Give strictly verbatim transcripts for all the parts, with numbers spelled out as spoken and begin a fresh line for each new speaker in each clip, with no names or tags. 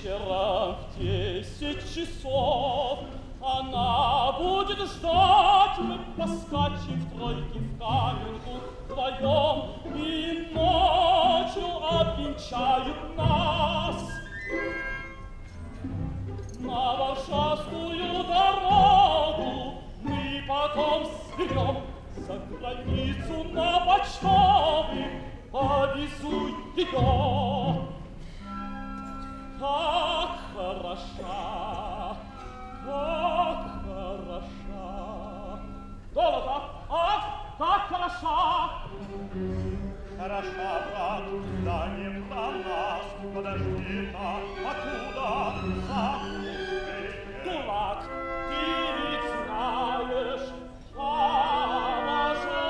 вечером в десять часов она будет ждать, мы поскачем в тройке в камерку вдвоем, и ночью обвенчают нас. На Варшавскую дорогу мы потом свернем, за границу на почтовый повезу ее. Как хороша, как хороша. Долго, ах, как хороша.
Хороша, брат, да не про нас. Подожди-ка, откуда закуски?
Дурак, ты ведь знаешь, хороша.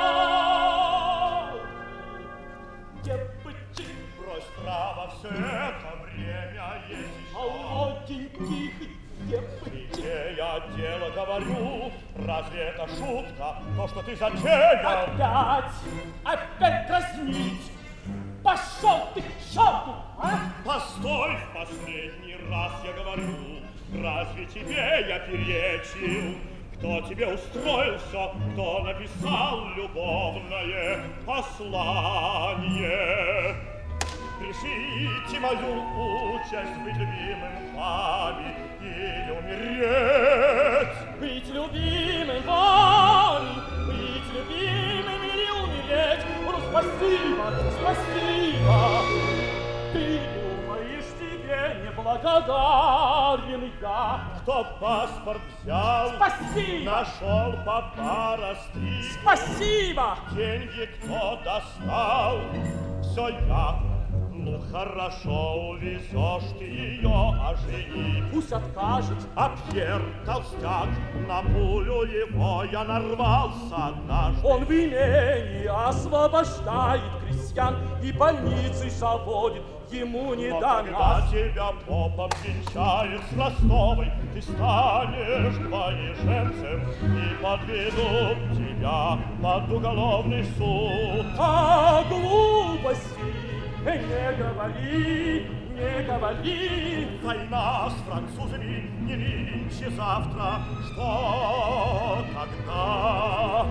Девочки,
брось право, все это время есть еще.
Молоденьких девочек.
Тебе я дело говорю, разве это шутка, то, что ты затеял?
Опять, опять дразнить. Пошел ты к черту, а?
Постой, в последний раз я говорю, разве тебе я перечил? Кто тебе устроился, кто написал любовное послание? Решите мою участь быть любимым вами или умереть.
Быть любимым вами, быть любимым или умереть. Ну, спасибо, спасибо. Ты думаешь, тебе неблагодарен я.
Кто паспорт взял,
спасибо.
Нашел папа растриг.
Спасибо.
Деньги кто достал, все я. Ну, хорошо, увезешь ты ее, а жени
пусть откажет.
А Пьер толстяк, на пулю его я нарвался однажды.
Он в имении освобождает крестьян и больницы заводит, ему не
Но
до
когда
нас.
тебя попом венчает с Ростовой, ты станешь двоеженцем и подведут тебя под уголовный суд.
А глупости не говори, не говори.
Война с французами не нынче, завтра. Что тогда?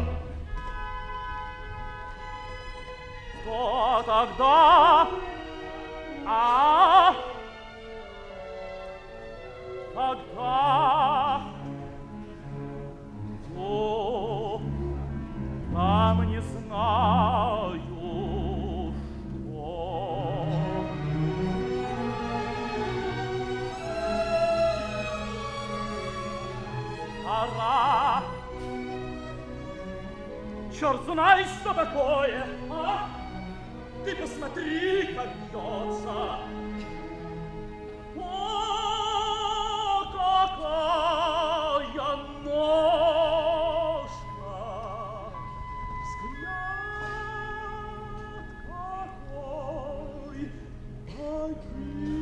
Что тогда? А? Тогда? О, там не знаю. Пора. Черт знает, что такое, а? Ты посмотри, как бьется. О, какая ножка! Взгляд какой богини!